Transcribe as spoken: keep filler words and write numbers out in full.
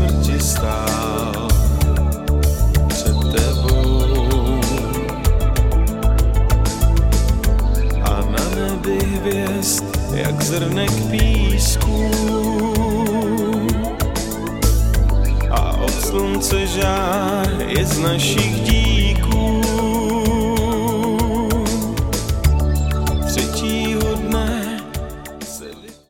smrti stál před tebou. A na nebi hvězd, jak zrnek písku, a od slunce žár je z našich díl.